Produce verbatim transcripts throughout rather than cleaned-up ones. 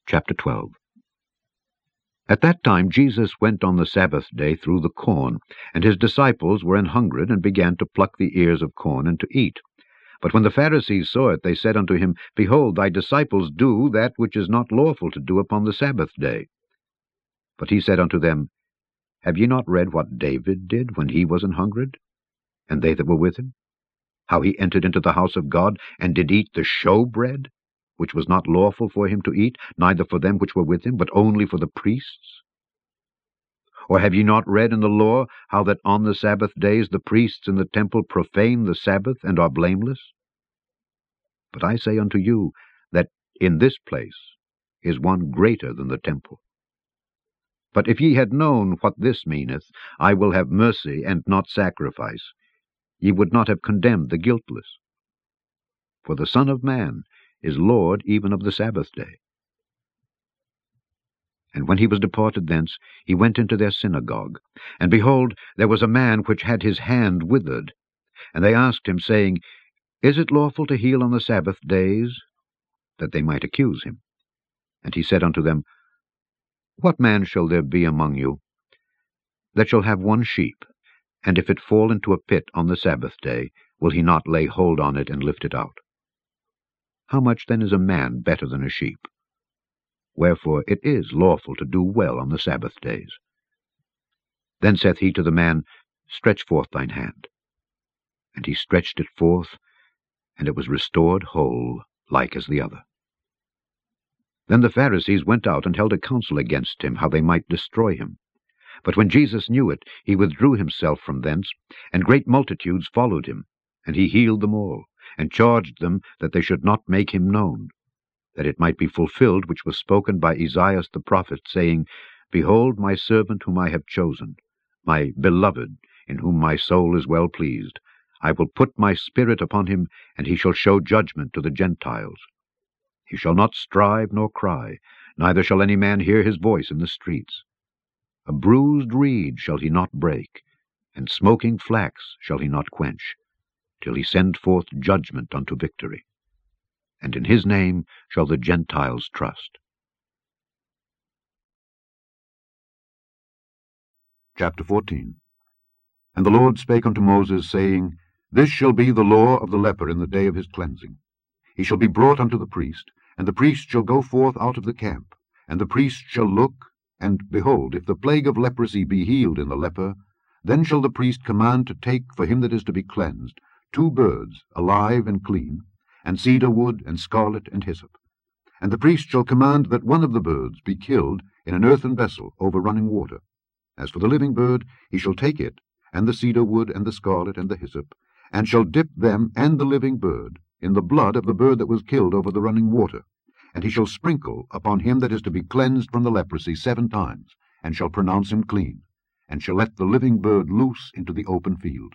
Chapter twelve. At that time Jesus went on the Sabbath day through the corn, and his disciples were an hungred, and began to pluck the ears of corn, and to eat. But when the Pharisees saw it, they said unto him, Behold, thy disciples do that which is not lawful to do upon the Sabbath day. But he said unto them, Have ye not read what David did when he was an hungred, and they that were with him? How he entered into the house of God, and did eat the show bread, which was not lawful for him to eat, neither for them which were with him, but only for the priests? Or have ye not read in the law how that on the Sabbath days the priests in the temple profane the Sabbath, and are blameless? But I say unto you, that in this place is one greater than the temple. But if ye had known what this meaneth, I will have mercy and not sacrifice, ye would not have condemned the guiltless. For the Son of Man is Lord even of the Sabbath day. And when he was departed thence, he went into their synagogue. And behold, there was a man which had his hand withered. And they asked him, saying, Is it lawful to heal on the Sabbath days? That they might accuse him. And he said unto them, What man shall there be among you that shall have one sheep, and if it fall into a pit on the Sabbath day, will he not lay hold on it and lift it out? How much then is a man better than a sheep? Wherefore it is lawful to do well on the Sabbath days. Then saith he to the man, Stretch forth thine hand. And he stretched it forth, and it was restored whole, like as the other. Then the Pharisees went out and held a council against him, how they might destroy him. But when Jesus knew it, he withdrew himself from thence, and great multitudes followed him, and he healed them all, and charged them that they should not make him known, that it might be fulfilled which was spoken by Esaias the prophet, saying, Behold my servant whom I have chosen, my beloved, in whom my soul is well pleased. I will put my spirit upon him, and he shall show judgment to the Gentiles. He shall not strive nor cry, neither shall any man hear his voice in the streets. A bruised reed shall he not break, and smoking flax shall he not quench, till he send forth judgment unto victory. And in his name shall the Gentiles trust. Chapter fourteen. And the Lord spake unto Moses, saying, This shall be the law of the leper in the day of his cleansing. He shall be brought unto the priest, and the priest shall go forth out of the camp, and the priest shall look, and, behold, if the plague of leprosy be healed in the leper, then shall the priest command to take for him that is to be cleansed two birds, alive and clean, and cedar wood, and scarlet, and hyssop. And the priest shall command that one of the birds be killed in an earthen vessel over running water. As for the living bird, he shall take it, and the cedar wood, and the scarlet, and the hyssop, and shall dip them and the living bird in the blood of the bird that was killed over the running water. And he shall sprinkle upon him that is to be cleansed from the leprosy seven times, and shall pronounce him clean, and shall let the living bird loose into the open field.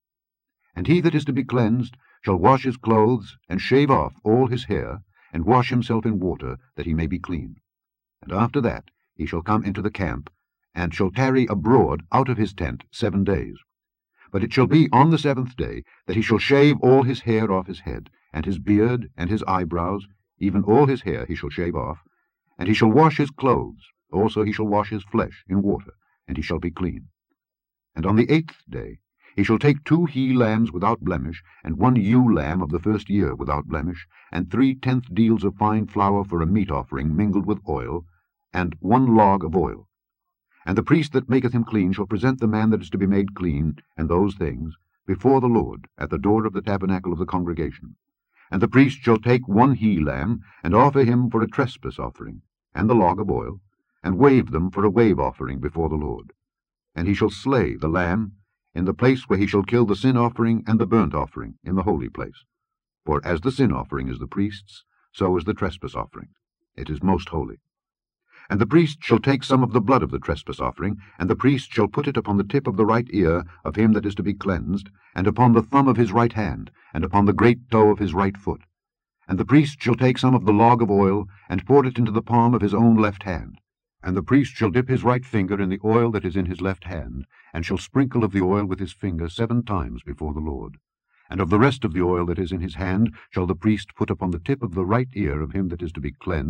And he that is to be cleansed shall wash his clothes, and shave off all his hair, and wash himself in water, that he may be clean. And after that he shall come into the camp, and shall tarry abroad out of his tent seven days. But it shall be on the seventh day that he shall shave all his hair off his head, and his beard, and his eyebrows, even all his hair he shall shave off. And he shall wash his clothes, also he shall wash his flesh in water, and he shall be clean. And on the eighth day he shall take two he-lambs without blemish, and one ewe-lamb of the first year without blemish, and three tenth deals of fine flour for a meat offering mingled with oil, and one log of oil. And the priest that maketh him clean shall present the man that is to be made clean, and those things, before the Lord, at the door of the tabernacle of the congregation. And the priest shall take one he-lamb, and offer him for a trespass offering, and the log of oil, and wave them for a wave offering before the Lord. And he shall slay the lamb in the place where he shall kill the sin offering and the burnt offering in the holy place. For as the sin offering is the priest's, so is the trespass offering. It is most holy. And the priest shall take some of the blood of the trespass offering, and the priest shall put it upon the tip of the right ear of him that is to be cleansed, and upon the thumb of his right hand, and upon the great toe of his right foot. And the priest shall take some of the log of oil, and pour it into the palm of his own left hand. And the priest shall dip his right finger in the oil that is in his left hand, and shall sprinkle of the oil with his finger seven times before the Lord. And of the rest of the oil that is in his hand shall the priest put upon the tip of the right ear of him that is to be cleansed,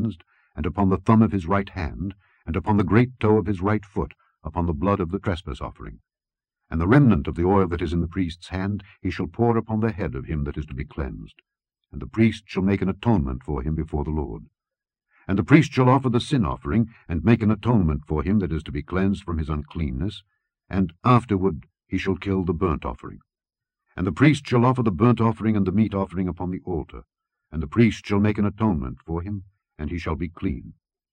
and upon the thumb of his right hand, and upon the great toe of his right foot, upon the blood of the trespass offering. And the remnant of the oil that is in the priest's hand he shall pour upon the head of him that is to be cleansed. And the priest shall make an atonement for him before the Lord. And the priest shall offer the sin offering, and make an atonement for him that is to be cleansed from his uncleanness, and afterward he shall kill the burnt offering. And the priest shall offer the burnt offering and the meat offering upon the altar, and the priest shall make an atonement for him, and he shall be clean.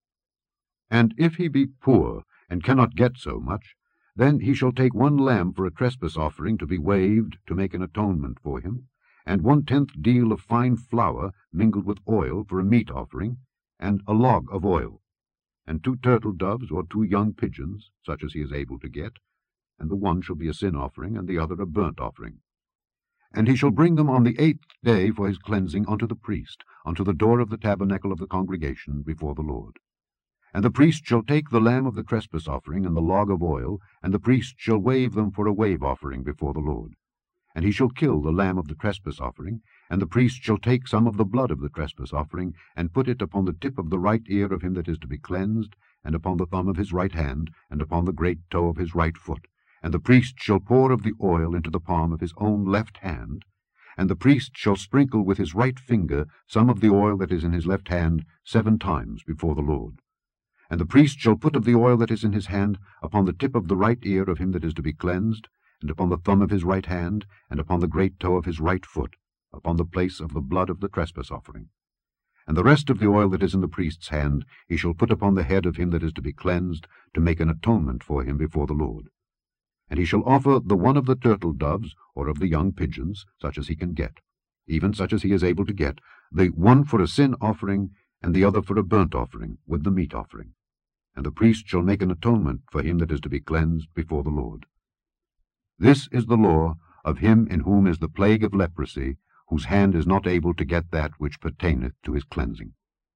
And if he be poor, and cannot get so much, then he shall take one lamb for a trespass offering to be waved to make an atonement for him, and one-tenth deal of fine flour mingled with oil for a meat offering, and a log of oil, and two turtle doves or two young pigeons, such as he is able to get, and the one shall be a sin offering, and the other a burnt offering. And he shall bring them on the eighth day for his cleansing unto the priest, unto the door of the tabernacle of the congregation before the Lord. And the priest shall take the lamb of the trespass offering and the log of oil, and the priest shall wave them for a wave offering before the Lord. And he shall kill the lamb of the trespass offering, and the priest shall take some of the blood of the trespass offering, and put it upon the tip of the right ear of him that is to be cleansed, and upon the thumb of his right hand, and upon the great toe of his right foot. And the priest shall pour of the oil into the palm of his own left hand, and the priest shall sprinkle with his right finger some of the oil that is in his left hand seven times before the Lord. And the priest shall put of the oil that is in his hand upon the tip of the right ear of him that is to be cleansed, and upon the thumb of his right hand, and upon the great toe of his right foot, upon the place of the blood of the trespass offering. And the rest of the oil that is in the priest's hand he shall put upon the head of him that is to be cleansed, to make an atonement for him before the Lord. And he shall offer the one of the turtle doves, or of the young pigeons, such as he can get, even such as he is able to get, the one for a sin offering, and the other for a burnt offering, with the meat offering. And the priest shall make an atonement for him that is to be cleansed before the Lord. This is the law of him in whom is the plague of leprosy, whose hand is not able to get that which pertaineth to his cleansing.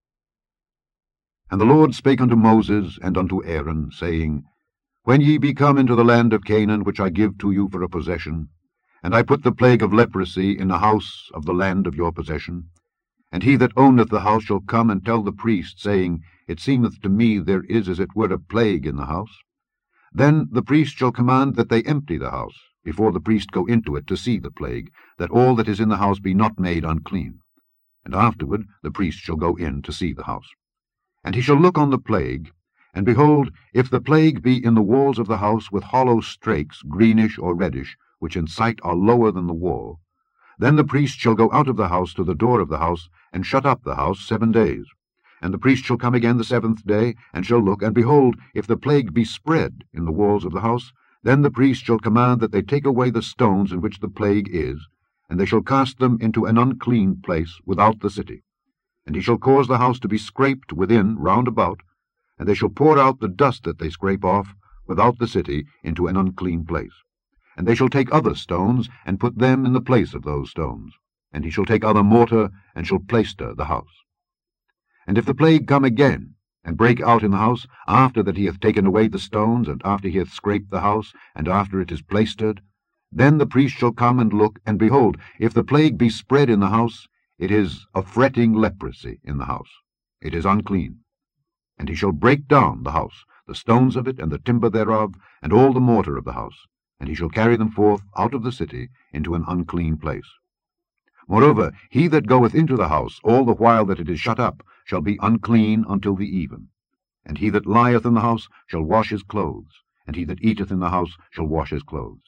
And the Lord spake unto Moses and unto Aaron, saying, When ye be come into the land of Canaan, which I give to you for a possession, and I put the plague of leprosy in the house of the land of your possession, and he that owneth the house shall come and tell the priest, saying, It seemeth to me there is as it were a plague in the house. Then the priest shall command that they empty the house, before the priest go into it to see the plague, that all that is in the house be not made unclean. And afterward the priest shall go in to see the house. And he shall look on the plague, and behold, if the plague be in the walls of the house with hollow strakes, greenish or reddish, which in sight are lower than the wall, then the priest shall go out of the house to the door of the house, and shut up the house seven days. And the priest shall come again the seventh day, and shall look, and behold, if the plague be spread in the walls of the house, then the priest shall command that they take away the stones in which the plague is, and they shall cast them into an unclean place without the city. And he shall cause the house to be scraped within round about, and they shall pour out the dust that they scrape off without the city into an unclean place. And they shall take other stones, and put them in the place of those stones. And he shall take other mortar, and shall plaister the house. And if the plague come again, and break out in the house, after that he hath taken away the stones, and after he hath scraped the house, and after it is plaistered, then the priest shall come and look, and behold, if the plague be spread in the house, it is a fretting leprosy in the house. It is unclean. And he shall break down the house, the stones of it, and the timber thereof, and all the mortar of the house, and he shall carry them forth out of the city into an unclean place. Moreover, he that goeth into the house all the while that it is shut up shall be unclean until the even. And he that lieth in the house shall wash his clothes, and he that eateth in the house shall wash his clothes.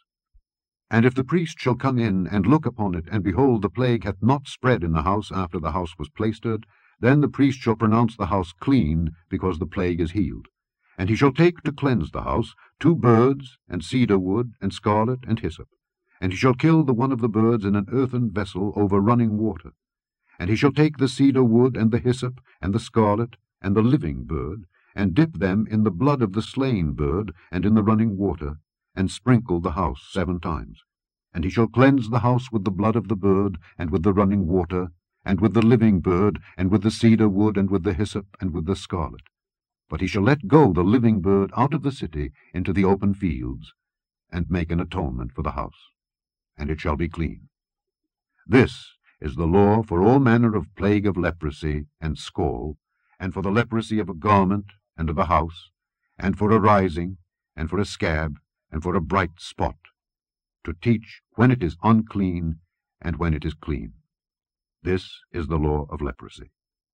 And if the priest shall come in and look upon it, and behold, the plague hath not spread in the house after the house was plaistered, then the priest shall pronounce the house clean, because the plague is healed. And he shall take to cleanse the house two birds, and cedar wood, and scarlet, and hyssop. And he shall kill the one of the birds in an earthen vessel over running water. And he shall take the cedar wood, and the hyssop, and the scarlet, and the living bird, and dip them in the blood of the slain bird, and in the running water, and sprinkle the house seven times. And he shall cleanse the house with the blood of the bird, and with the running water, and with the living bird, and with the cedar wood, and with the hyssop, and with the scarlet. But he shall let go the living bird out of the city into the open fields, and make an atonement for the house, and it shall be clean. This is the law for all manner of plague of leprosy and scall, and for the leprosy of a garment, and of a house, and for a rising, and for a scab, and for a bright spot, to teach when it is unclean, and when it is clean. This is the law of leprosy.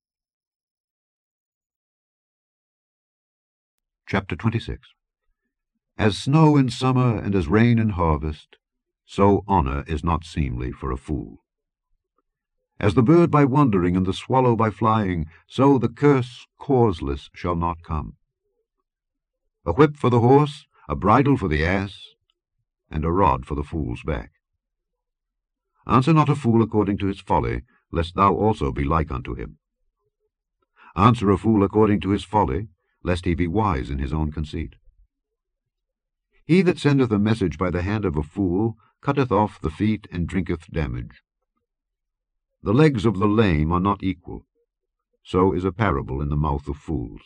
Chapter twenty-six. As snow in summer and as rain in harvest, so honor is not seemly for a fool. As the bird by wandering and the swallow by flying, so the curse causeless shall not come. A whip for the horse, a bridle for the ass, and a rod for the fool's back. Answer not a fool according to his folly, lest thou also be like unto him. Answer a fool according to his folly, lest he be wise in his own conceit. He that sendeth a message by the hand of a fool cutteth off the feet and drinketh damage. The legs of the lame are not equal, so is a parable in the mouth of fools.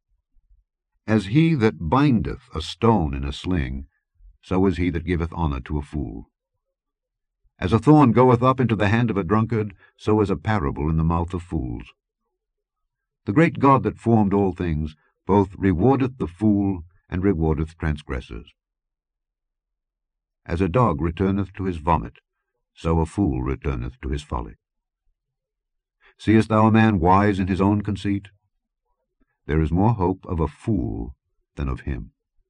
As he that bindeth a stone in a sling, so is he that giveth honour to a fool. As a thorn goeth up into the hand of a drunkard, so is a parable in the mouth of fools. The great God that formed all things both rewardeth the fool and rewardeth transgressors. As a dog returneth to his vomit, so a fool returneth to his folly. Seest thou a man wise in his own conceit? There is more hope of a fool than of him.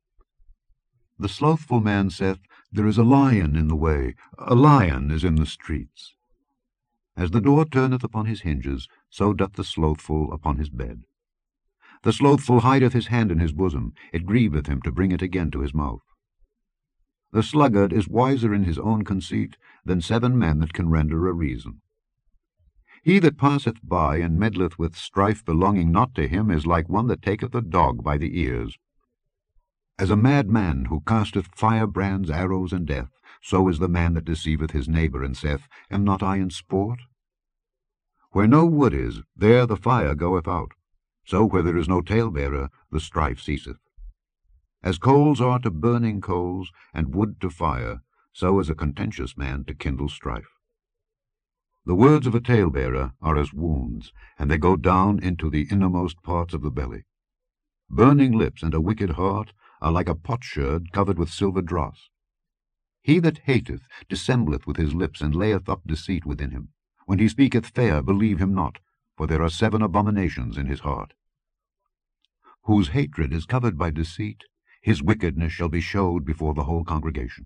The slothful man saith, There is a lion in the way, a lion is in the streets. As the door turneth upon his hinges, so doth the slothful upon his bed. The slothful hideth his hand in his bosom, it grieveth him to bring it again to his mouth. The sluggard is wiser in his own conceit than seven men that can render a reason. He that passeth by and meddleth with strife belonging not to him is like one that taketh a dog by the ears. As a mad man who casteth firebrands, arrows, and death, so is the man that deceiveth his neighbour, and saith, Am not I in sport? Where no wood is, there the fire goeth out. So where there is no talebearer, the strife ceaseth. As coals are to burning coals, and wood to fire, so is a contentious man to kindle strife. The words of a talebearer are as wounds, and they go down into the innermost parts of the belly. Burning lips and a wicked heart are like a potsherd covered with silver dross. He that hateth dissembleth with his lips, and layeth up deceit within him. When he speaketh fair, believe him not, for there are seven abominations in his heart. Whose hatred is covered by deceit, his wickedness shall be showed before the whole congregation.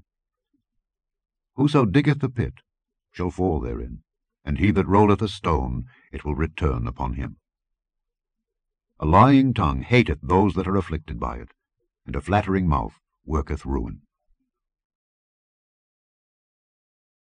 Whoso diggeth a pit shall fall therein, and he that rolleth a stone, it will return upon him. A lying tongue hateth those that are afflicted by it, and a flattering mouth worketh ruin.